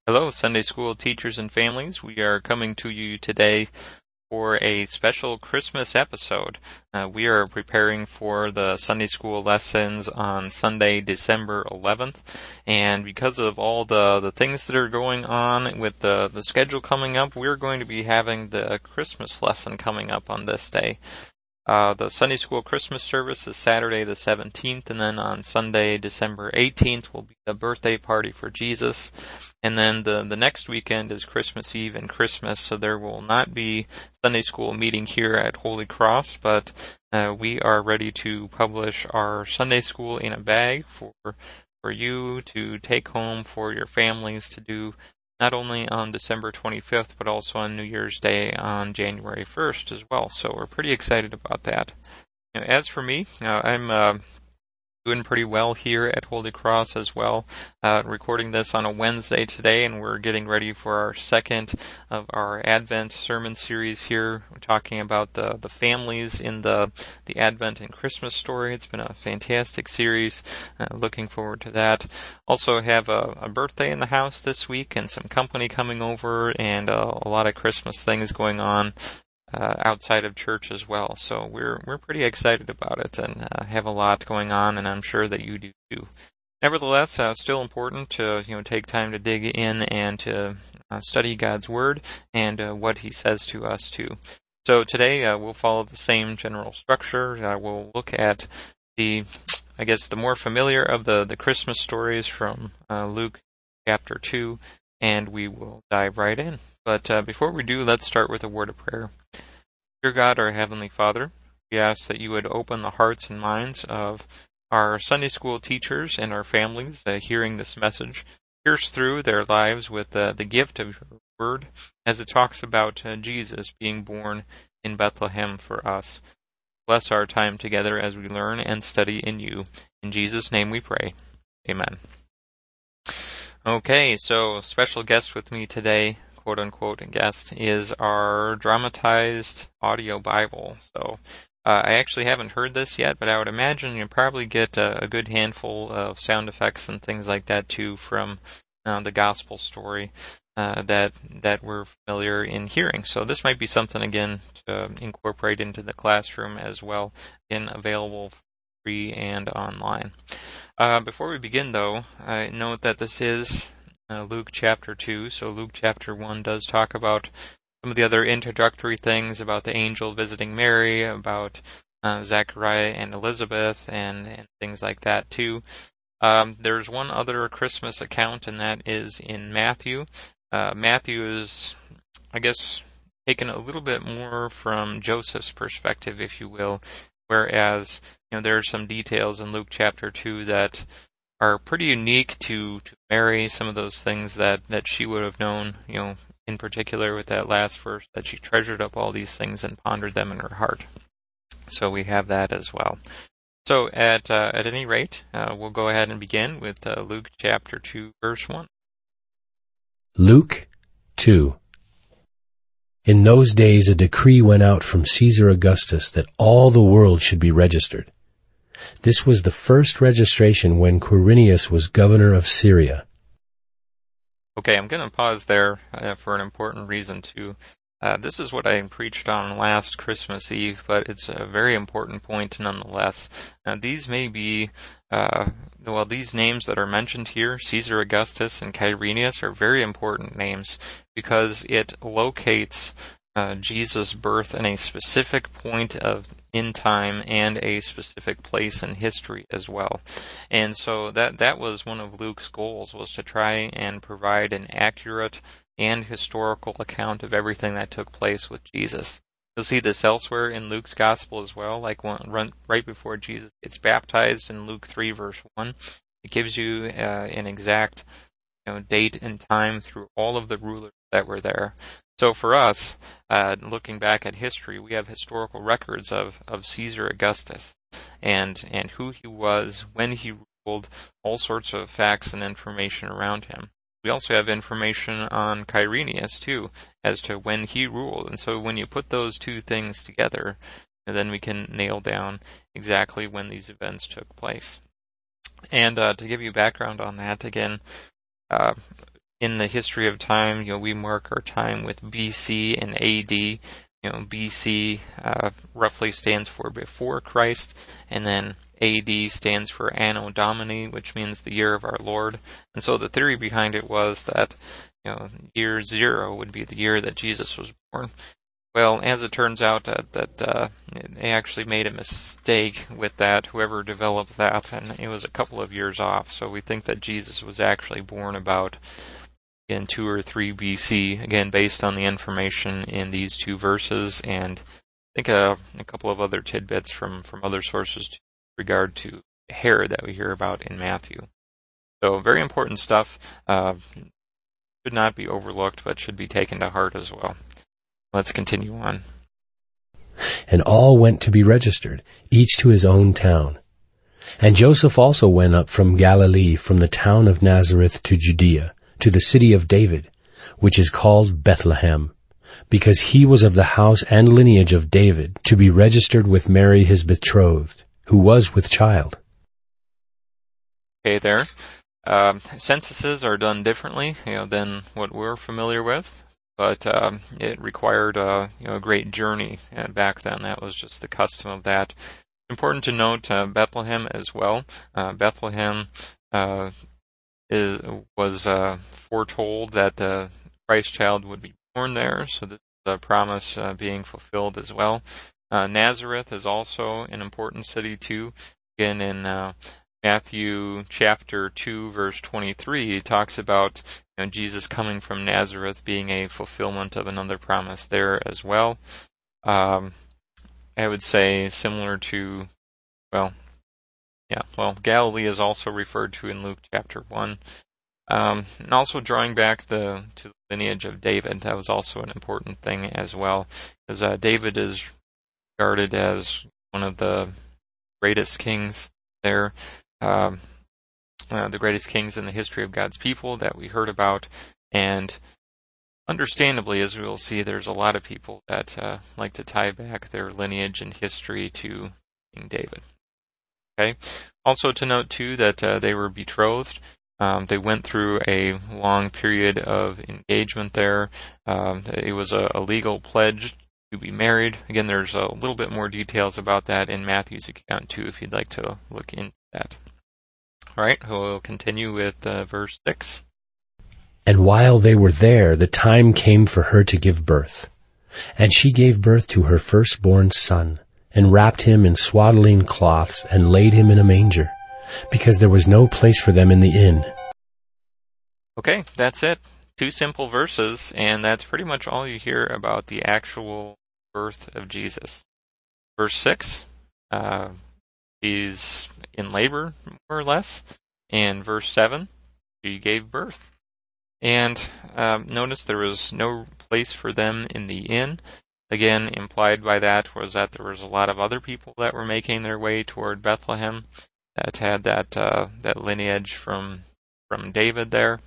Hello, Sunday School teachers and families. We are coming to you today for a special Christmas episode. We are preparing for the Sunday School lessons on Sunday, December 11th. And because of all the things that are going on with the schedule coming up, we're going to be having the Christmas lesson coming up on this day. The Sunday School Christmas service is Saturday the 17th, and then on Sunday, December 18th, will be the birthday party for Jesus. And then the next weekend is Christmas Eve and Christmas, so there will not be Sunday School meeting here at Holy Cross, but we are ready to publish our Sunday School in a bag for you to take home for your families to do not only on December 25th, but also on New Year's Day on January 1st as well. So we're pretty excited about that. As for me, I'm doing pretty well here at Holy Cross as well. Recording this on a Wednesday today, and we're getting ready for our second of our Advent sermon series here. We're talking about the families in the Advent and Christmas story. It's been a fantastic series. Looking forward to that. Also have a birthday in the house this week and some company coming over and a lot of Christmas things going on outside of church as well. So we're pretty excited about it and have a lot going on, and I'm sure that you do too. Nevertheless, still important to take time to dig in and to study God's Word and what He says to us too. So today we'll follow the same general structure. We'll look at the more familiar of the Christmas stories from Luke chapter 2, and we will dive right in. But before we do, let's start with a word of prayer. Dear God, our Heavenly Father, we ask that you would open the hearts and minds of our Sunday School teachers and our families hearing this message. Pierce through their lives with the gift of your word as it talks about Jesus being born in Bethlehem for us. Bless our time together as we learn and study in you. In Jesus' name we pray. Amen. Okay, so special guest with me today, quote-unquote guest, is our dramatized audio Bible. So I actually haven't heard this yet, but I would imagine you'll probably get a good handful of sound effects and things like that too from the gospel story that we're familiar in hearing. So this might be something, again, to incorporate into the classroom as well, and available free and online. Before we begin, though, I note that this is Luke chapter 2, so Luke chapter 1 does talk about some of the other introductory things about the angel visiting Mary, about Zechariah and Elizabeth, and things like that too. There's one other Christmas account, and that is in Matthew. Matthew is, taken a little bit more from Joseph's perspective, if you will, whereas there are some details in Luke chapter 2 that are pretty unique to Mary, some of those things that she would have known, in particular with that last verse, that she treasured up all these things and pondered them in her heart. So we have that as well. So at any rate, we'll go ahead and begin with Luke chapter 2, verse 1. Luke 2. In those days a decree went out from Caesar Augustus that all the world should be registered. This was the first registration when Quirinius was governor of Syria. Okay, I'm going to pause there for an important reason too. This is what I preached on last Christmas Eve, but it's a very important point nonetheless. Now, these may be, these names that are mentioned here, Caesar Augustus and Quirinius, are very important names because it locates Jesus' birth in a specific point in time and a specific place in history as well. And so that was one of Luke's goals, was to try and provide an accurate and historical account of everything that took place with Jesus. You'll see this elsewhere in Luke's gospel as well, like right before Jesus gets baptized in Luke 3 verse 1. It gives you an exact date and time through all of the rulers that were there. So for us, looking back at history, we have historical records of Caesar Augustus and who he was, when he ruled, all sorts of facts and information around him. We also have information on Quirinius too, as to when he ruled. And so when you put those two things together, then we can nail down exactly when these events took place. And to give you background on that, again, in the history of time, we mark our time with BC and AD. BC roughly stands for before Christ, and then AD stands for Anno Domini, which means the year of our Lord. And so the theory behind it was that, year 0 would be the year that Jesus was born. Well, as it turns out, that they actually made a mistake with that, whoever developed that, and it was a couple of years off. So we think that Jesus was actually born about in 2 or 3 BC, again, based on the information in these 2 verses, and I think a couple of other tidbits from other sources in regard to Herod that we hear about in Matthew. So very important stuff. Should not be overlooked, but should be taken to heart as well. Let's continue on. And all went to be registered, each to his own town. And Joseph also went up from Galilee, from the town of Nazareth to Judea, to the city of David, which is called Bethlehem, because he was of the house and lineage of David, to be registered with Mary his betrothed, who was with child. Okay, there. Censuses are done differently, than what we're familiar with, but it required a great journey back then. That was just the custom of that. Important to note Bethlehem as well. Bethlehem was foretold that the Christ child would be born there, so this is a promise being fulfilled as well. Nazareth is also an important city too. Again, in Matthew chapter 2, verse 23, it talks about Jesus coming from Nazareth being a fulfillment of another promise there as well. I would say similar to, Galilee is also referred to in Luke chapter 1. And also drawing back to the lineage of David, that was also an important thing as well, because David is regarded as one of the greatest kings there, the greatest kings in the history of God's people that we heard about, and understandably, as we will see, there's a lot of people that like to tie back their lineage and history to King David. Okay. Also to note too that they were betrothed. They went through a long period of engagement there. It was a legal pledge to be married. Again, there's a little bit more details about that in Matthew's account too, if you'd like to look into that. All right, we'll continue with verse 6. And while they were there, the time came for her to give birth. And she gave birth to her firstborn son, and wrapped him in swaddling cloths, and laid him in a manger, because there was no place for them in the inn. Okay, that's it. 2 simple verses, and that's pretty much all you hear about the actual birth of Jesus. Verse 6, he's in labor, more or less. And verse 7, she gave birth. And notice there was no place for them in the inn. Again, implied by that was that there was a lot of other people that were making their way toward Bethlehem that had that lineage from David there.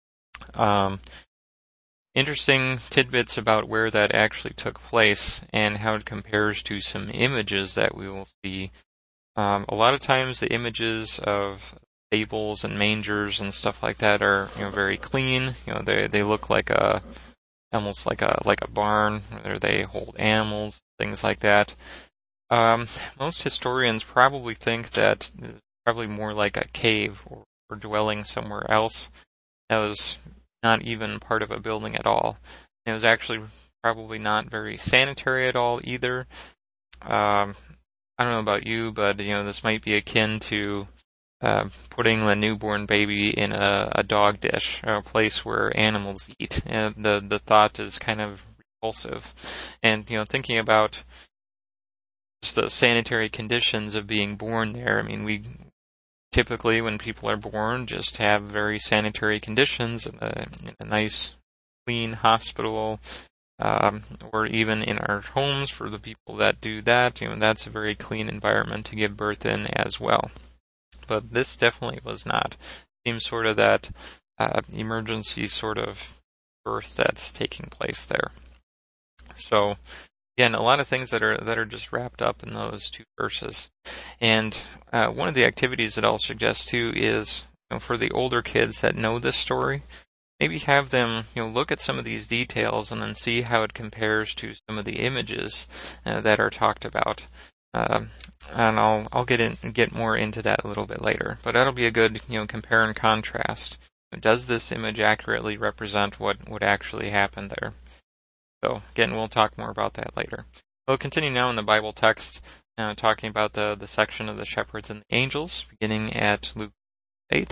Interesting tidbits about where that actually took place and how it compares to some images that we will see. A lot of times the images of stables and mangers and stuff like that are very clean. They look like almost like a barn where they hold animals, things like that. Most historians probably think that it's probably more like a cave or dwelling somewhere else that was not even part of a building at all. It was actually probably not very sanitary at all either. I don't know about you, but this might be akin to putting the newborn baby in a dog dish, or a place where animals eat. The thought is kind of repulsive. And, thinking about just the sanitary conditions of being born there, I mean, we typically, when people are born, just have very sanitary conditions in a nice, clean hospital, or even in our homes for the people that do that. That's a very clean environment to give birth in as well. But this definitely was not. It seems sort of that emergency sort of birth that's taking place there. So, again, a lot of things that are just wrapped up in those 2 verses. And one of the activities that I'll suggest too is for the older kids that know this story, maybe have them, look at some of these details and then see how it compares to some of the images that are talked about. And I'll get more into that a little bit later. But that'll be a good, compare and contrast. Does this image accurately represent what actually happened there? So again, we'll talk more about that later. We'll continue now in the Bible text, talking about the section of the shepherds and the angels, beginning at Luke 8.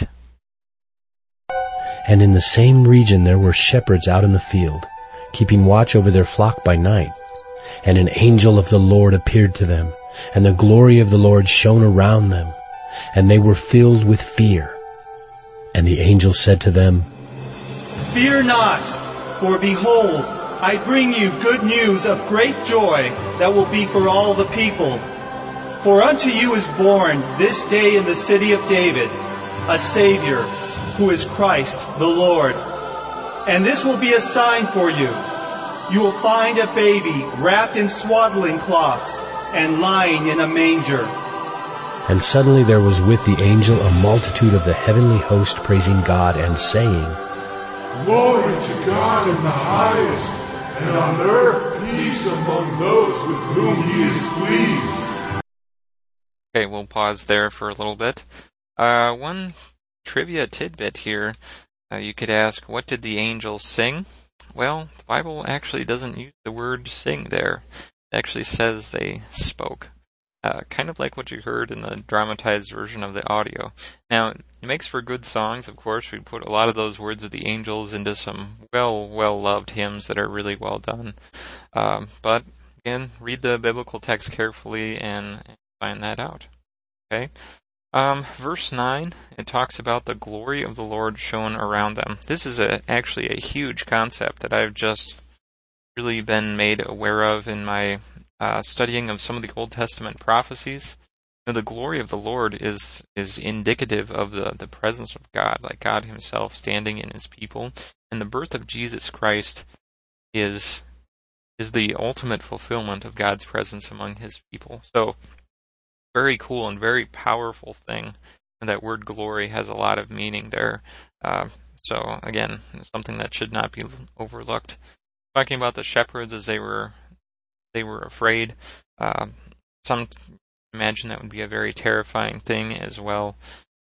And in the same region there were shepherds out in the field, keeping watch over their flock by night. And an angel of the Lord appeared to them, and the glory of the Lord shone around them, and they were filled with fear. And the angel said to them, Fear not, for behold, I bring you good news of great joy that will be for all the people. For unto you is born this day in the city of David a Savior, who is Christ the Lord. And this will be a sign for you. You will find a baby wrapped in swaddling cloths and lying in a manger. And suddenly there was with the angel a multitude of the heavenly host praising God and saying, Glory to God in the highest, and on earth peace among those with whom he is pleased. Okay, we'll pause there for a little bit. One trivia tidbit here. You could ask, what did the angels sing? Well, the Bible actually doesn't use the word sing there. It actually says they spoke. Kind of like what you heard in the dramatized version of the audio. Now, it makes for good songs, of course. We put a lot of those words of the angels into some well-loved hymns that are really well done. But, again, read the biblical text carefully and find that out. Okay? Verse 9, it talks about the glory of the Lord shone around them. This is actually a huge concept that I've just really been made aware of in my studying of some of the Old Testament prophecies. The glory of the Lord is indicative of the presence of God, like God himself standing in his people. And the birth of Jesus Christ is the ultimate fulfillment of God's presence among his people. So, very cool and very powerful thing. And that word glory has a lot of meaning there. So, again, something that should not be overlooked. Talking about the shepherds as they were afraid. Some imagine that would be a very terrifying thing as well.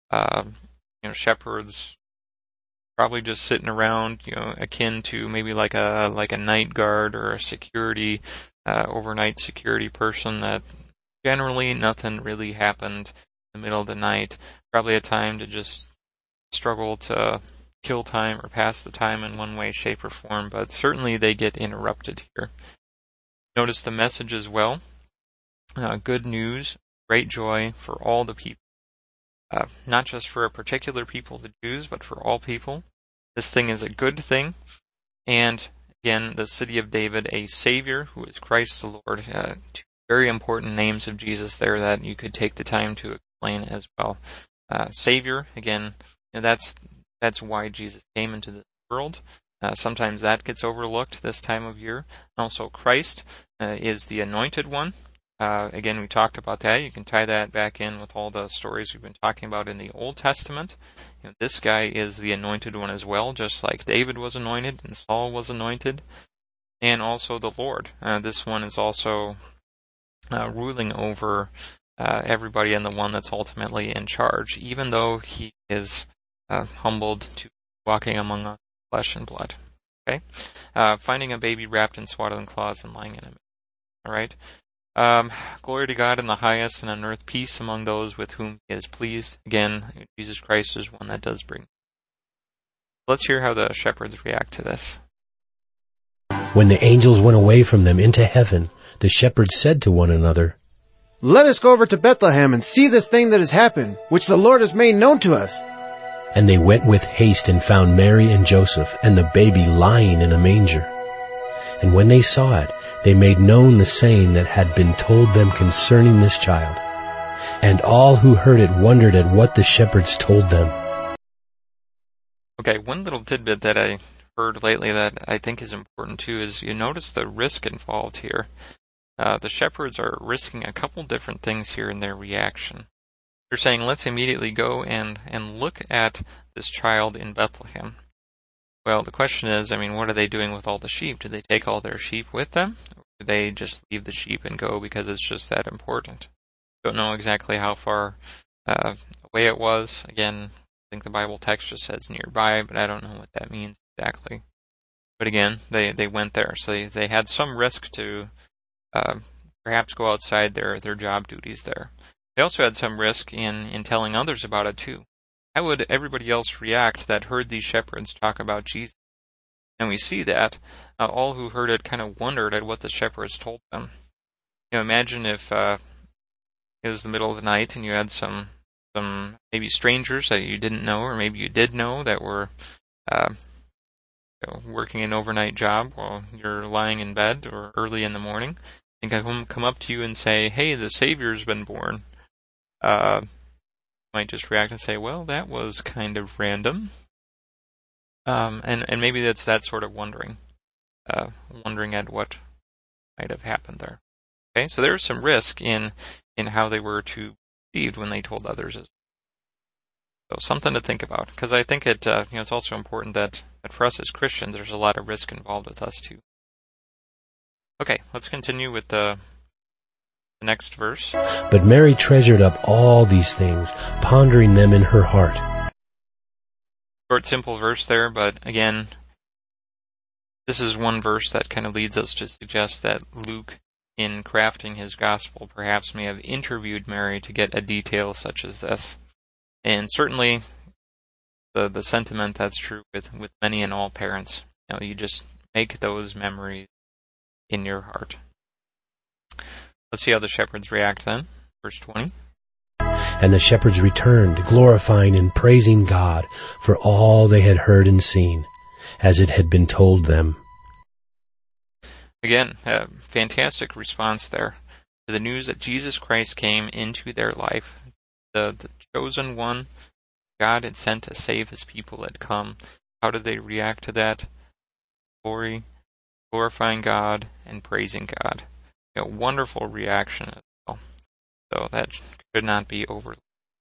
Shepherds probably just sitting around, akin to maybe like a night guard or a security, overnight security person that generally nothing really happened in the middle of the night. Probably a time to just struggle to kill time or pass the time in one way, shape, or form, but certainly they get interrupted here. Notice the message as well. Good news, great joy for all the people. Not just for a particular people, the Jews, but for all people. This thing is a good thing. And again, the city of David, a Savior who is Christ the Lord. Two very important names of Jesus there that you could take the time to explain as well. Savior, again, that's why Jesus came into the world. Sometimes that gets overlooked this time of year. Also, Christ is the anointed one. Again, we talked about that. You can tie that back in with all the stories we've been talking about in the Old Testament. This guy is the anointed one as well, just like David was anointed and Saul was anointed. And also the Lord. This one is also ruling over everybody and the one that's ultimately in charge, even though he is humbled to walking among us, flesh and blood. Okay? Finding a baby wrapped in swaddling cloths and lying in him. Alright? Glory to God in the highest, and on earth peace among those with whom he is pleased. Again, Jesus Christ is one that does bring. Let's hear how the shepherds react to this. When the angels went away from them into heaven, the shepherds said to one another, Let us go over to Bethlehem and see this thing that has happened, which the Lord has made known to us. And they went with haste and found Mary and Joseph and the baby lying in a manger. And when they saw it, they made known the saying that had been told them concerning this child. And all who heard it wondered at what the shepherds told them. Okay, one little tidbit that I heard lately that I think is important too is you notice the risk involved here. The shepherds are risking a couple different things here in their reaction. They're saying, let's immediately go and look at this child in Bethlehem. Well, the question is, what are they doing with all the sheep? Do they take all their sheep with them? Or do they just leave the sheep and go because it's just that important? Don't know exactly how far away it was. Again, I think the Bible text just says nearby, but I don't know what that means exactly. But again, they went there, so they had some risk to perhaps go outside their job duties there. They also had some risk in telling others about it too. How would everybody else react that heard these shepherds talk about Jesus? And we see that all who heard it kind of wondered at what the shepherds told them. Imagine if it was the middle of the night and you had some maybe strangers that you didn't know, or maybe you did know, that were working an overnight job while you're lying in bed or early in the morning, and come up to you and say, "Hey, the Savior's been born." Might just react and say, "Well, that was kind of random," and maybe that's that sort of wondering at what might have happened there. Okay, so there's some risk in how they were to be received when they told others. So something to think about, because I think it's also important that for us as Christians, there's a lot of risk involved with us too. Okay, let's continue with the next verse. But Mary treasured up all these things, pondering them in her heart. Short, simple verse there, but again, this is one verse that kind of leads us to suggest that Luke, in crafting his gospel, perhaps may have interviewed Mary to get a detail such as this. And certainly the sentiment that's true with many and all parents. You just make those memories in your heart. Let's see how the shepherds react then. Verse 20. And the shepherds returned, glorifying and praising God for all they had heard and seen, as it had been told them. Again, a fantastic response there to the news that Jesus Christ came into their life. The chosen one God had sent to save his people had come. How did they react to that? Glory, glorifying God, and praising God. Wonderful reaction as well. So that could not be overlooked.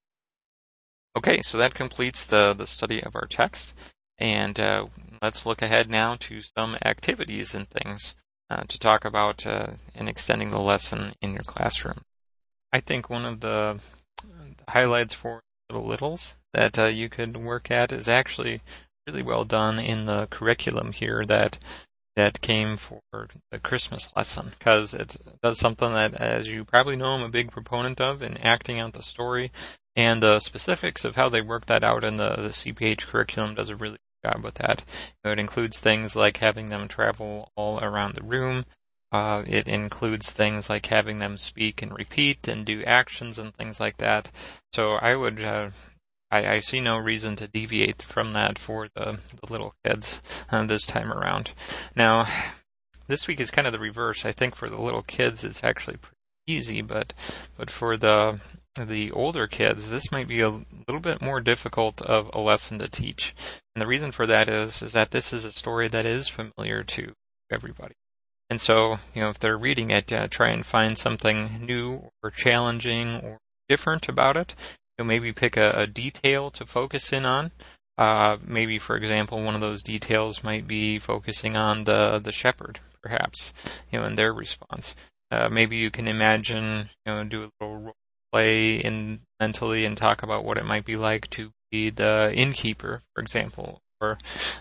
Okay, so that completes the study of our text. And let's look ahead now to some activities and things to talk about in extending the lesson in your classroom. I think one of the highlights for little littles that you could work at is actually really well done in the curriculum here that came for the Christmas lesson, because it does something that, as you probably know, I'm a big proponent of in acting out the story, and the specifics of how they work that out in the CPH curriculum does a really good job with that. It includes things like having them travel all around the room. It includes things like having them speak and repeat and do actions and things like that. So I would, I see no reason to deviate from that for the little kids this time around. Now, this week is kind of the reverse. I think for the little kids it's actually pretty easy, but for the older kids, this might be a little bit more difficult of a lesson to teach. And the reason for that is that this is a story that is familiar to everybody. And so, if they're reading it, try and find something new or challenging or different about it. Maybe pick a detail to focus in on. Maybe, for example, one of those details might be focusing on the shepherd, perhaps, in their response. Maybe you can imagine, do a little role play mentally and talk about what it might be like to be the innkeeper, for example, or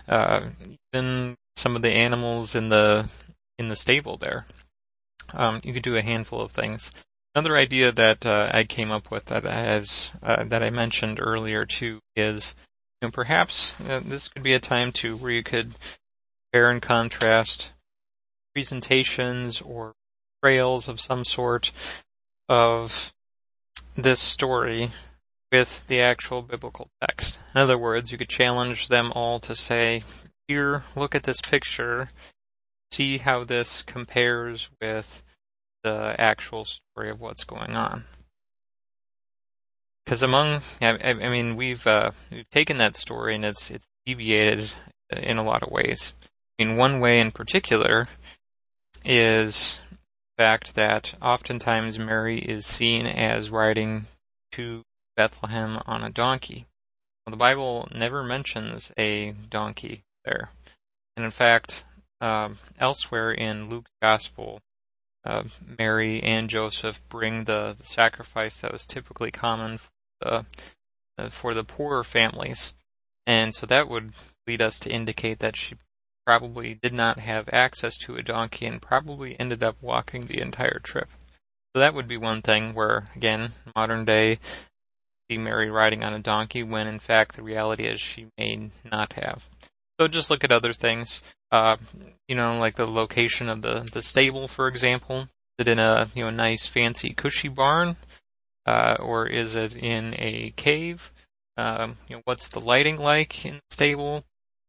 even some of the animals in the stable there. You could do a handful of things. Another idea that I came up with that I mentioned earlier too is, perhaps this could be a time too where you could compare and contrast presentations or trails of some sort of this story with the actual biblical text. In other words, you could challenge them all to say, "Here, look at this picture. See how this compares with the actual story of what's going on." Because we've taken that story and it's deviated in a lot of ways. One way in particular is the fact that oftentimes Mary is seen as riding to Bethlehem on a donkey. Well, the Bible never mentions a donkey there. And in fact, elsewhere in Luke's Gospel, Mary and Joseph bring the sacrifice that was typically common for the poorer families. And so that would lead us to indicate that she probably did not have access to a donkey and probably ended up walking the entire trip. So that would be one thing where, again, modern day, see Mary riding on a donkey when in fact the reality is she may not have. So just look at other things, like the location of the stable, for example. Is it in a nice fancy cushy barn, or is it in a cave? What's the lighting like in the stable?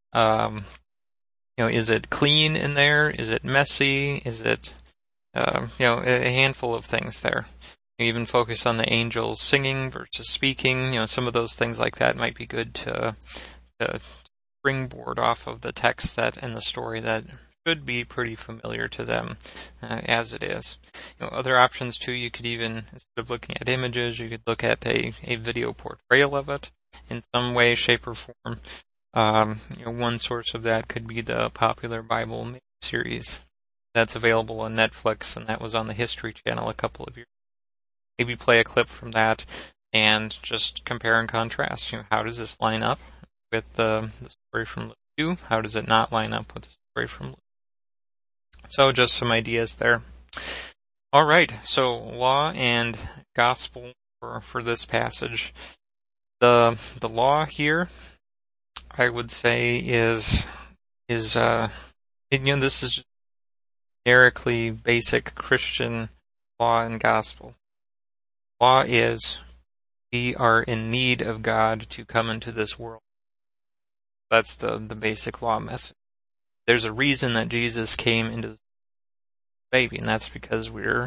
Is it clean in there? Is it messy? Is it, a handful of things there. You even focus on the angels singing versus speaking. Some of those things like that might be good to springboard off of the text that in the story that should be pretty familiar to them as it is. Other options too, you could even, instead of looking at images, you could look at a video portrayal of it in some way, shape, or form. One source of that could be the popular Bible series that's available on Netflix, and that was on the History Channel a couple of years ago. Maybe play a clip from that and just compare and contrast. How does this line up with the story from Luke 2? How does it not line up with the story from Luke? So just some ideas there. All right, so law and gospel for this passage. The law here, I would say, is this is just generically basic Christian law and gospel. Law is we are in need of God to come into this world. That's the basic law message. There's a reason that Jesus came into the baby, and that's because we're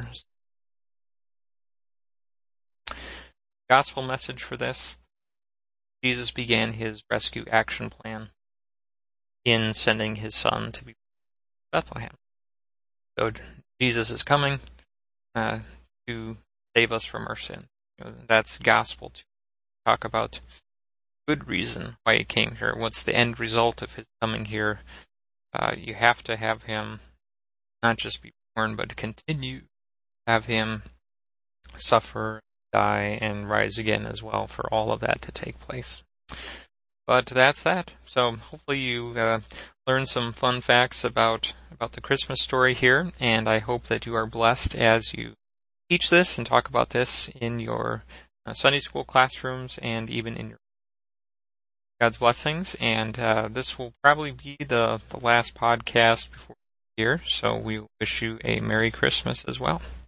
gospel message for this. Jesus began his rescue action plan in sending his son to be Bethlehem. So Jesus is coming to save us from our sin. That's gospel to talk about good reason why he came here. What's the end result of his coming here? You have to have him not just be born, but continue to have him suffer, die, and rise again as well for all of that to take place. But that's that. So hopefully you learned some fun facts about the Christmas story here, and I hope that you are blessed as you teach this and talk about this in your Sunday school classrooms and even in your God's blessings. And this will probably be the last podcast before the year, so we wish you a Merry Christmas as well.